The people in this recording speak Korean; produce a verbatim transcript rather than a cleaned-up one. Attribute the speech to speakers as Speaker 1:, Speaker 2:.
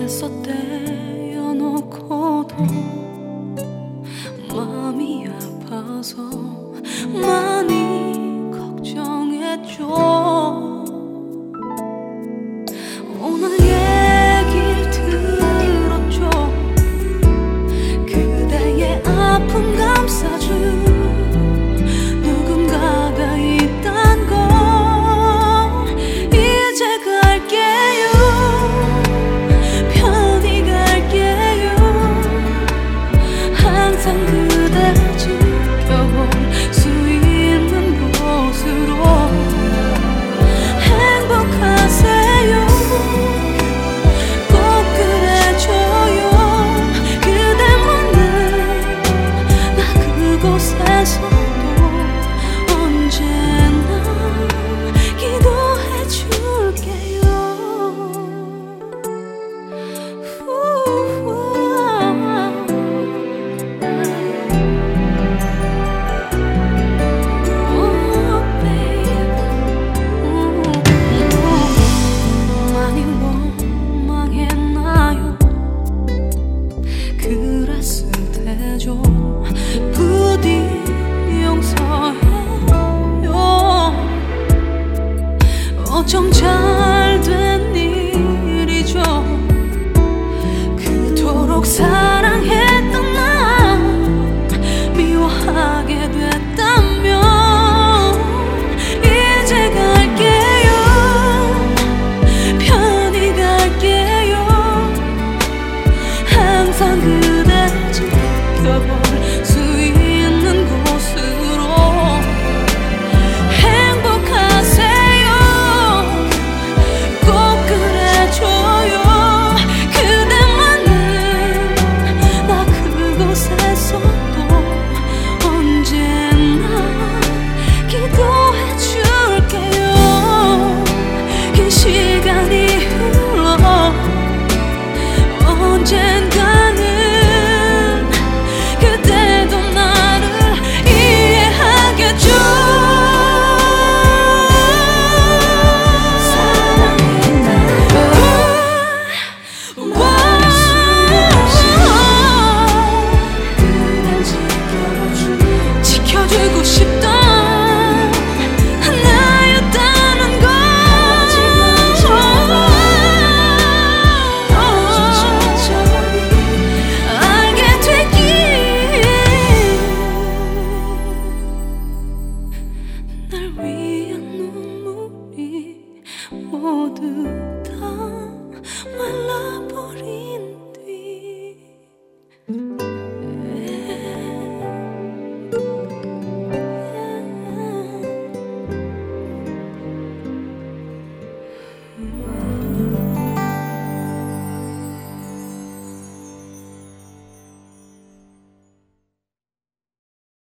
Speaker 1: 애써 떼어놓고도 마음이 아파서 많이 걱정했죠. 오늘 얘길 들었죠. 그대의 아픔 감싸줄 누군가가 있단 걸. 이제 갈게요. 편히 갈게요. 항상 그댈 지켜볼 수 있는 곳으로. 행복하세요. 꼭 그래줘요. 그대만은 나 그곳에서도 언제나 기도해 줄게요. 많이 원망했나요? 그랬을 테죠. 부디 용서해요. 어쩜 잘된 일이죠. 그토록 사랑했던 나 미워하게 됐다면. 이제 갈게요. 편히 갈게요. 항상 그댈 지켜볼 수 있는 곳으로. 행복하세요. 꼭 그래줘요. 그대만은 나 그곳에서도 언제나 기도해 줄게요. 긴 시간이 흘러 언젠가는 그대도 나를 이해하겠죠. 지켜주고 싶던 나였다는 걸 알게 되길. 날 위한 눈물이 모두